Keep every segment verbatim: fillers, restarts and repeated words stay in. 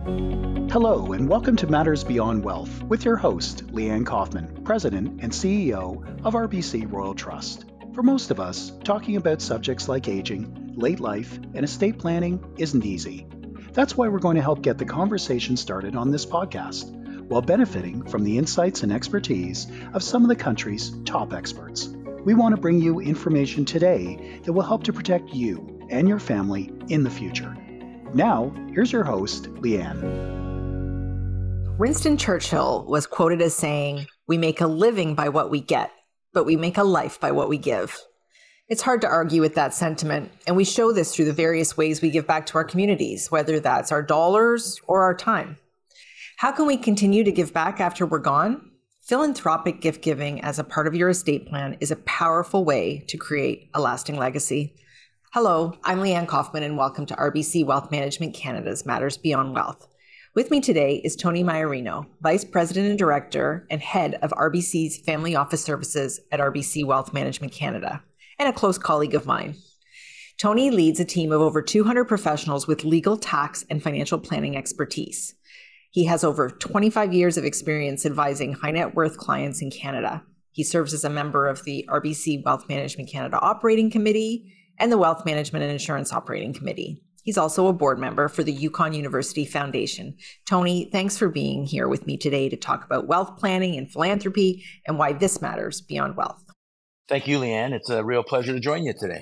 Hello, and welcome to Matters Beyond Wealth with your host, Leanne Kaufman, President and C E O of R B C Royal Trust. For most of us, talking about subjects like aging, late life, and estate planning isn't easy. That's why we're going to help get the conversation started on this podcast, while benefiting from the insights and expertise of some of the country's top experts. We want to bring you information today that will help to protect you and your family in the future. Now, here's your host, Leanne. Winston Churchill was quoted as saying, "We make a living by what we get, but we make a life by what we give." It's hard to argue with that sentiment, and we show this through the various ways we give back to our communities, whether that's our dollars or our time. How can we continue to give back after we're gone? Philanthropic gift giving as a part of your estate plan is a powerful way to create a lasting legacy. Hello, I'm Leanne Kaufman, and welcome to R B C Wealth Management Canada's Matters Beyond Wealth. With me today is Tony Maiorino, Vice President and Director and Head of R B C's Family Office Services at R B C Wealth Management Canada, and a close colleague of mine. Tony leads a team of over two hundred professionals with legal, tax, and financial planning expertise. He has over twenty-five years of experience advising high net worth clients in Canada. He serves as a member of the R B C Wealth Management Canada Operating Committee and the Wealth Management and Insurance Operating Committee. He's also a board member for the Yukon University Foundation. Tony, thanks for being here with me today to talk about wealth planning and philanthropy and why this matters beyond wealth. Thank you, Leanne. It's a real pleasure to join you today.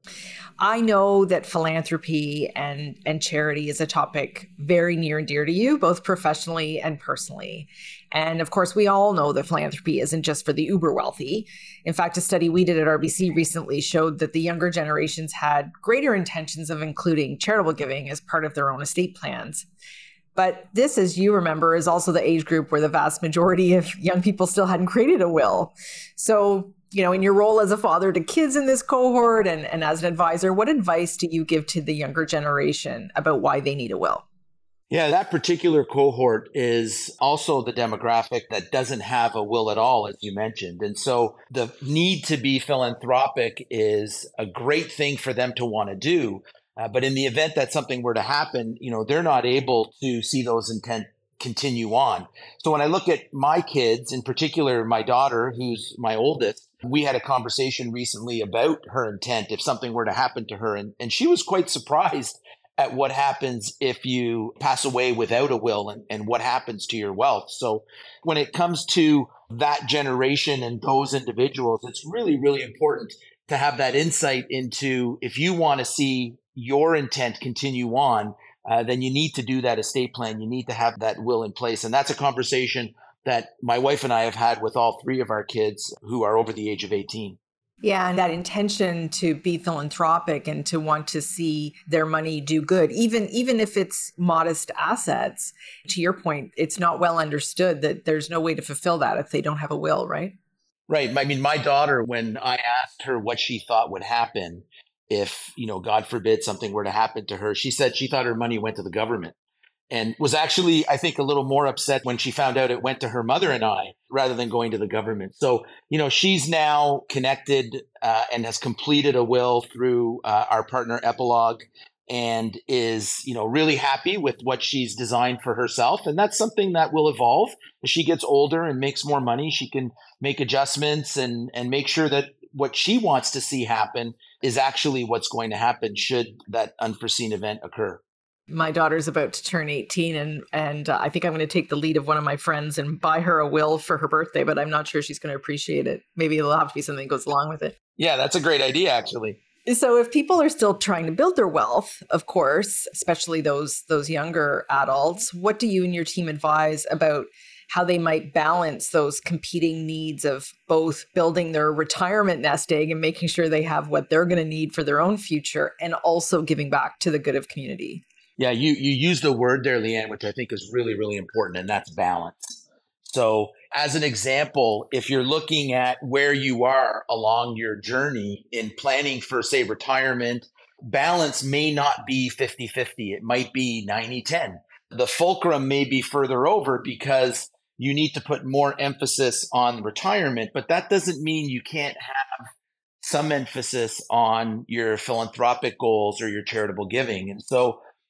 I know that philanthropy and, and charity is a topic very near and dear to you, both professionally and personally. And of course, we all know that philanthropy isn't just for the uber wealthy. In fact, a study we did at R B C recently showed that the younger generations had greater intentions of including charitable giving as part of their own estate plans. But this, as you remember, is also the age group where the vast majority of young people still hadn't created a will. So, you know, in your role as a father to kids in this cohort and, and as an advisor, what advice do you give to the younger generation about why they need a will? Yeah, that particular cohort is also the demographic that doesn't have a will at all, as you mentioned. And so the need to be philanthropic is a great thing for them to want to do. Uh, but in the event that something were to happen, you know, they're not able to see those intent continue on. So when I look at my kids, in particular, my daughter, who's my oldest, we had a conversation recently about her intent if something were to happen to her. And, and she was quite surprised at what happens if you pass away without a will and, and what happens to your wealth. So when it comes to that generation and those individuals, it's really, really important to have that insight into if you want to see your intent continue on, uh, then you need to do that estate plan. You need to have that will in place. And that's a conversation that my wife and I have had with all three of our kids who are over the age of eighteen. Yeah, and that intention to be philanthropic and to want to see their money do good, even even if it's modest assets. To your point, it's not well understood that there's no way to fulfill that if they don't have a will, right? Right. I mean, my daughter, when I asked her what she thought would happen if, you know, God forbid something were to happen to her, she said she thought her money went to the government. And was actually, I think, a little more upset when she found out it went to her mother and I rather than going to the government. So, you know, she's now connected uh, and has completed a will through uh, our partner Epilogue and is, you know, really happy with what she's designed for herself. And that's something that will evolve. As she gets older and makes more money, she can make adjustments and, and make sure that what she wants to see happen is actually what's going to happen should that unforeseen event occur. My daughter's about to turn eighteen, and and uh, I think I'm going to take the lead of one of my friends and buy her a will for her birthday, but I'm not sure she's going to appreciate it. Maybe it'll have to be something that goes along with it. Yeah, that's a great idea, actually. So if people are still trying to build their wealth, of course, especially those those younger adults, what do you and your team advise about how they might balance those competing needs of both building their retirement nest egg and making sure they have what they're going to need for their own future and also giving back to the good of community? Yeah, you, you used a word there, Leanne, which I think is really, really important, and that's balance. So as an example, if you're looking at where you are along your journey in planning for, say, retirement, balance may not be fifty-fifty. It might be ninety ten. The fulcrum may be further over because you need to put more emphasis on retirement, but that doesn't mean you can't have some emphasis on your philanthropic goals or your charitable giving. And so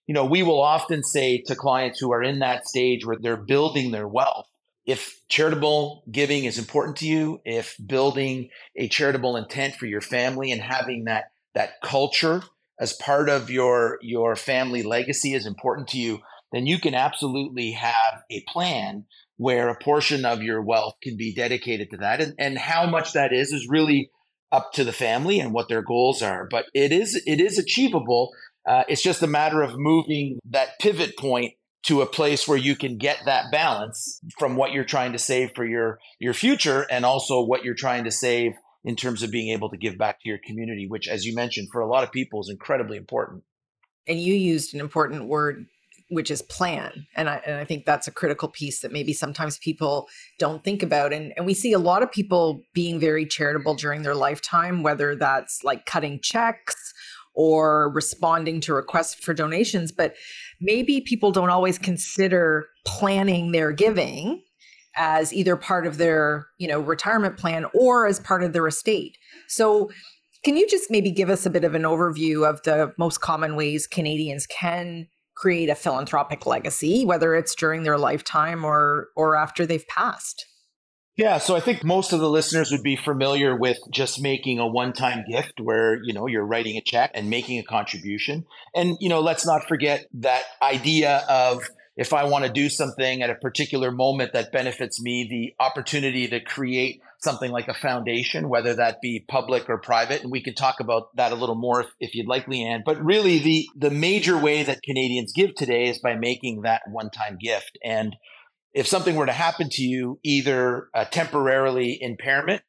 you know, we will often say to clients who are in that stage where they're building their wealth, if charitable giving is important to you, if building a charitable intent for your family and having that that culture as part of your your family legacy is important to you, then you can absolutely have a plan where a portion of your wealth can be dedicated to that. And, and how much that is is really up to the family and what their goals are. But it is it is achievable. Uh, it's just a matter of moving that pivot point to a place where you can get that balance from what you're trying to save for your, your future and also what you're trying to save in terms of being able to give back to your community, which, as you mentioned, for a lot of people is incredibly important. And you used an important word, which is plan. And I, and I think that's a critical piece that maybe sometimes people don't think about. And, and we see a lot of people being very charitable during their lifetime, whether that's like cutting checks or responding to requests for donations. But maybe people don't always consider planning their giving as either part of their, you know, retirement plan or as part of their estate. So can you just maybe give us a bit of an overview of the most common ways Canadians can create a philanthropic legacy, whether it's during their lifetime or or after they've passed? Yeah, so I think most of the listeners would be familiar with just making a one-time gift where, you know, you're writing a check and making a contribution. And, you know, let's not forget that idea of if I want to do something at a particular moment that benefits me, the opportunity to create something like a foundation, whether that be public or private. And we can talk about that a little more if, if you'd like, Leanne. But really, the, the major way that Canadians give today is by making that one-time gift. And if something were to happen to you, either a temporarily impairment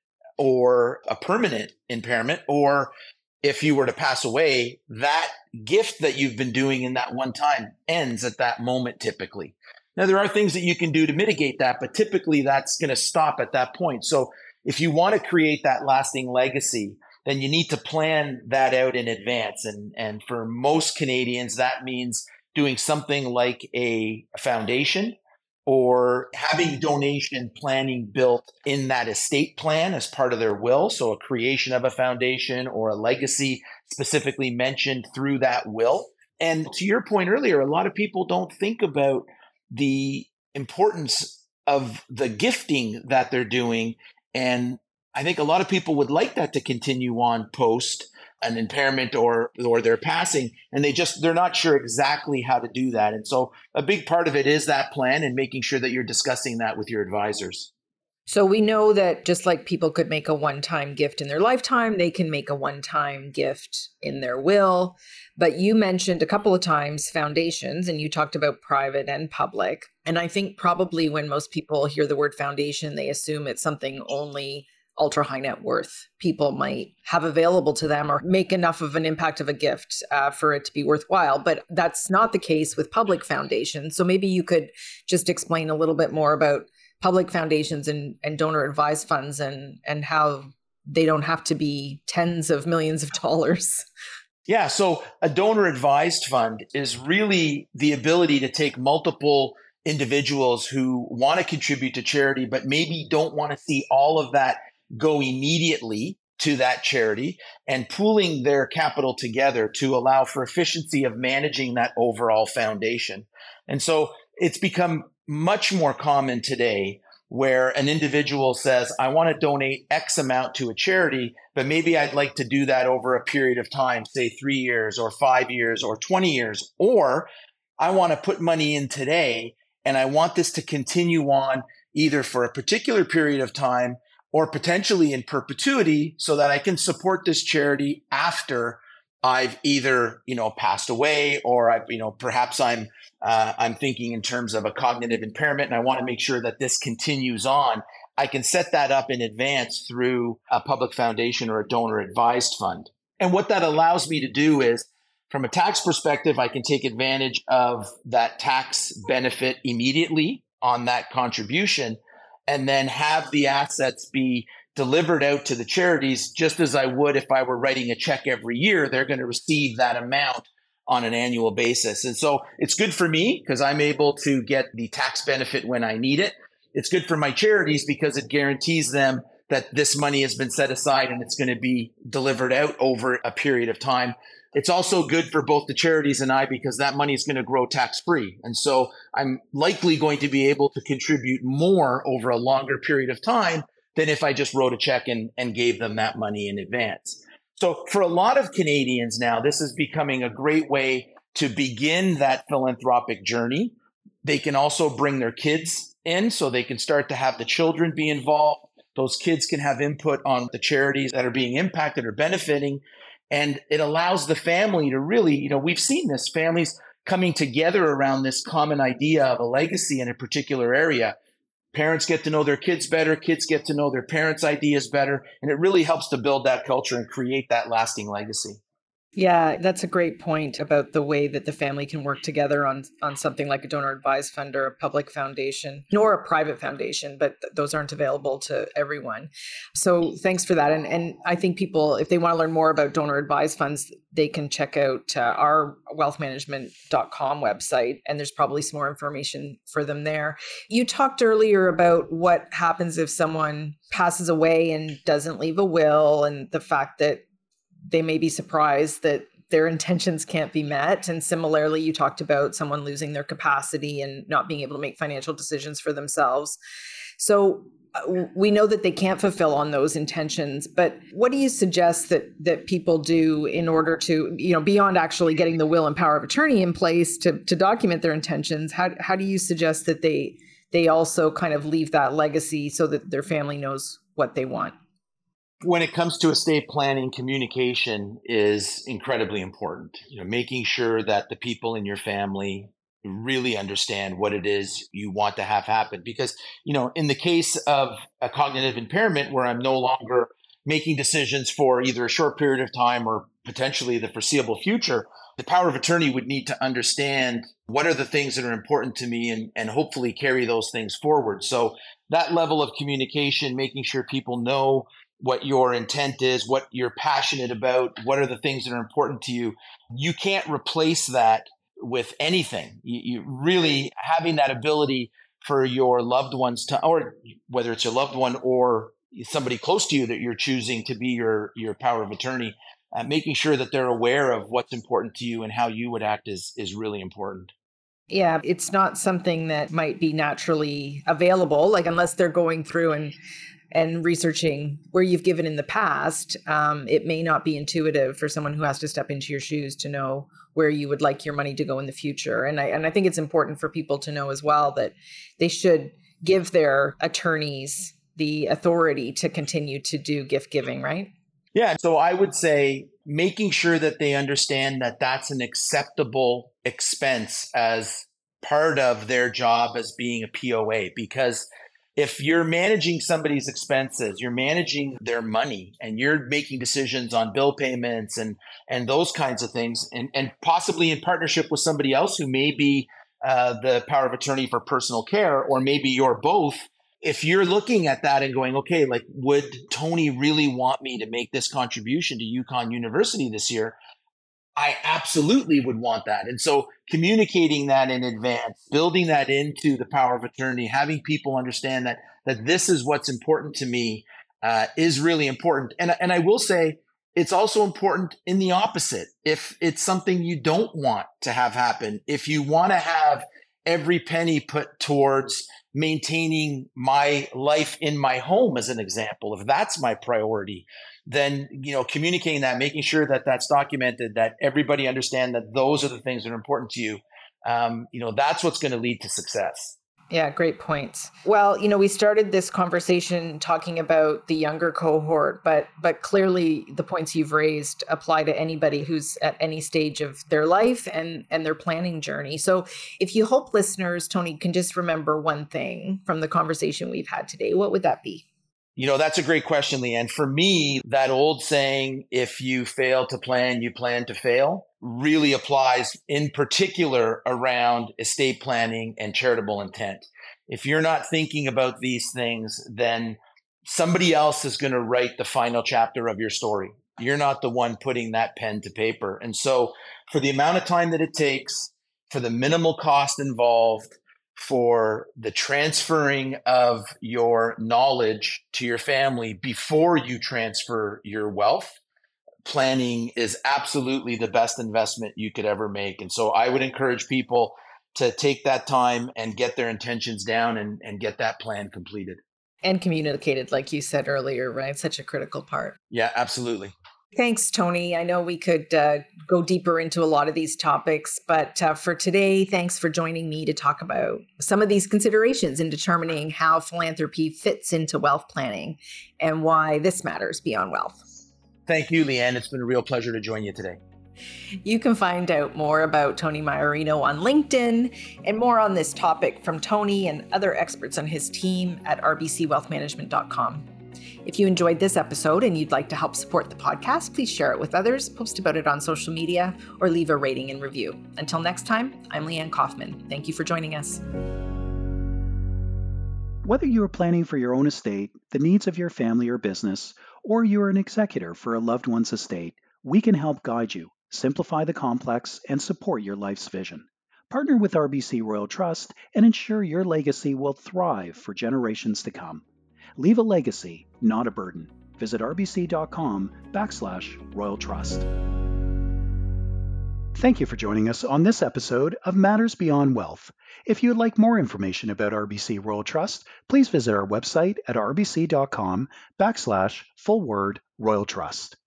or a permanent impairment, or if you were to pass away, that gift that you've been doing in that one time ends at that moment typically. Now, there are things that you can do to mitigate that, but typically that's going to stop at that point. So if you want to create that lasting legacy, then you need to plan that out in advance. And, and for most Canadians, that means doing something like a foundation, or having donation planning built in that estate plan as part of their will. So a creation of a foundation or a legacy specifically mentioned through that will. And to your point earlier, a lot of people don't think about the importance of the gifting that they're doing. And I think a lot of people would like that to continue on post an impairment or or their passing, and they just they're not sure exactly how to do that. And so a big part of it is that plan and making sure that you're discussing that with your advisors. So we know that just like people could make a one-time gift in their lifetime, they can make a one-time gift in their will. But you mentioned a couple of times foundations, and you talked about private and public. And I think probably when most people hear the word foundation, they assume it's something only ultra high net worth people might have available to them or make enough of an impact of a gift uh, for it to be worthwhile. But that's not the case with public foundations. So maybe you could just explain a little bit more about public foundations and, and donor advised funds and, and how they don't have to be tens of millions of dollars. Yeah. So a donor advised fund is really the ability to take multiple individuals who want to contribute to charity, but maybe don't want to see all of that go immediately to that charity, and pooling their capital together to allow for efficiency of managing that overall foundation. And so it's become much more common today where an individual says, I want to donate X amount to a charity, but maybe I'd like to do that over a period of time, say three years or five years or twenty years, or I want to put money in today and I want this to continue on either for a particular period of time or potentially in perpetuity so that I can support this charity after I've either, you know, passed away or I've, you know, perhaps I'm, uh, I'm thinking in terms of a cognitive impairment and I want to make sure that this continues on. I can set that up in advance through a public foundation or a donor advised fund. And what that allows me to do is, from a tax perspective, I can take advantage of that tax benefit immediately on that contribution, and then have the assets be delivered out to the charities just as I would if I were writing a check every year. They're going to receive that amount on an annual basis. And so it's good for me because I'm able to get the tax benefit when I need it. It's good for my charities because it guarantees them that this money has been set aside and it's going to be delivered out over a period of time. it's also good for both the charities and I because that money is going to grow tax-free. And so I'm likely going to be able to contribute more over a longer period of time than if I just wrote a check and, and gave them that money in advance. So for a lot of Canadians now, this is becoming a great way to begin that philanthropic journey. They can also bring their kids in so they can start to have the children be involved. Those kids can have input on the charities that are being impacted or benefiting. And it allows the family to really, you know, we've seen this, families coming together around this common idea of a legacy in a particular area. Parents get to know their kids better, kids get to know their parents' ideas better, and it really helps to build that culture and create that lasting legacy. Yeah, that's a great point about the way that the family can work together on on something like a donor advised fund or a public foundation, nor a private foundation, but th- those aren't available to everyone. So thanks for that. And and I think people, if they want to learn more about donor advised funds, they can check out uh, our wealth management dot com website, and there's probably some more information for them there. You talked earlier about what happens if someone passes away and doesn't leave a will, and the fact that they may be surprised that their intentions can't be met. And similarly, you talked about someone losing their capacity and not being able to make financial decisions for themselves. So uh, we know that they can't fulfill on those intentions, but what do you suggest that that people do in order to, you know, beyond actually getting the will and power of attorney in place to, to document their intentions? How, how do you suggest that they they also kind of leave that legacy so that their family knows what they want? When it comes to estate planning, communication is incredibly important. You know, making sure that the people in your family really understand what it is you want to have happen. Because, you know, in the case of a cognitive impairment where I'm no longer making decisions for either a short period of time or potentially the foreseeable future, the power of attorney would need to understand what are the things that are important to me and, and hopefully carry those things forward. So that level of communication, making sure people know what your intent is, what you're passionate about, what are the things that are important to you. You can't replace that with anything. You, you really having that ability for your loved ones to, or whether it's your loved one or somebody close to you that you're choosing to be your, your power of attorney, uh, making sure that they're aware of what's important to you and how you would act is, is really important. Yeah, it's not something that might be naturally available, like unless they're going through and and researching where you've given in the past, um, it may not be intuitive for someone who has to step into your shoes to know where you would like your money to go in the future. And I and I think it's important for people to know as well that they should give their attorneys the authority to continue to do gift giving, right? Yeah. So I would say making sure that they understand that that's an acceptable expense as part of their job as being a P O A, because if you're managing somebody's expenses, you're managing their money and you're making decisions on bill payments and, and those kinds of things, and, and possibly in partnership with somebody else who may be uh, the power of attorney for personal care, or maybe you're both. If you're looking at that and going, okay, like, would Tony really want me to make this contribution to UConn University this year? I absolutely would want that. And so communicating that in advance, building that into the power of attorney, having people understand that that this is what's important to me uh, is really important. And, and I will say it's also important in the opposite. If it's something you don't want to have happen, if you want to have every penny put towards maintaining my life in my home, as an example, if that's my priority, then, you know, communicating that, making sure that that's documented, that everybody understand that those are the things that are important to you. Um, you know, that's what's going to lead to success. Yeah, great points. Well, you know, we started this conversation talking about the younger cohort, but but clearly the points you've raised apply to anybody who's at any stage of their life and and their planning journey. So if you hope listeners, Tony, can just remember one thing from the conversation we've had today, what would that be? You know, that's a great question, Leanne. For me, that old saying, if you fail to plan, you plan to fail, really applies in particular around estate planning and charitable intent. If you're not thinking about these things, then somebody else is going to write the final chapter of your story. You're not the one putting that pen to paper. And so for the amount of time that it takes, for the minimal cost involved, for the transferring of your knowledge to your family before you transfer your wealth, planning is absolutely the best investment you could ever make. And so I would encourage people to take that time and get their intentions down and, and get that plan completed. And communicated, like you said earlier, right? Such a critical part. Yeah, absolutely. Thanks, Tony. I know we could uh, go deeper into a lot of these topics, but uh, for today, thanks for joining me to talk about some of these considerations in determining how philanthropy fits into wealth planning and why this matters beyond wealth. Thank you, Leanne. It's been a real pleasure to join you today. You can find out more about Tony Maiorino on LinkedIn and more on this topic from Tony and other experts on his team at r b c wealth management dot com. If you enjoyed this episode and you'd like to help support the podcast, please share it with others, post about it on social media, or leave a rating and review. Until next time, I'm Leanne Kaufman. Thank you for joining us. Whether you are planning for your own estate, the needs of your family or business, or you are an executor for a loved one's estate, we can help guide you, simplify the complex, and support your life's vision. Partner with R B C Royal Trust and ensure your legacy will thrive for generations to come. Leave a legacy, not a burden. Visit rbc.com backslash Royal Trust. Thank you for joining us on this episode of Matters Beyond Wealth. If you would like more information about R B C Royal Trust, please visit our website at rbc.com backslash full word Royal Trust.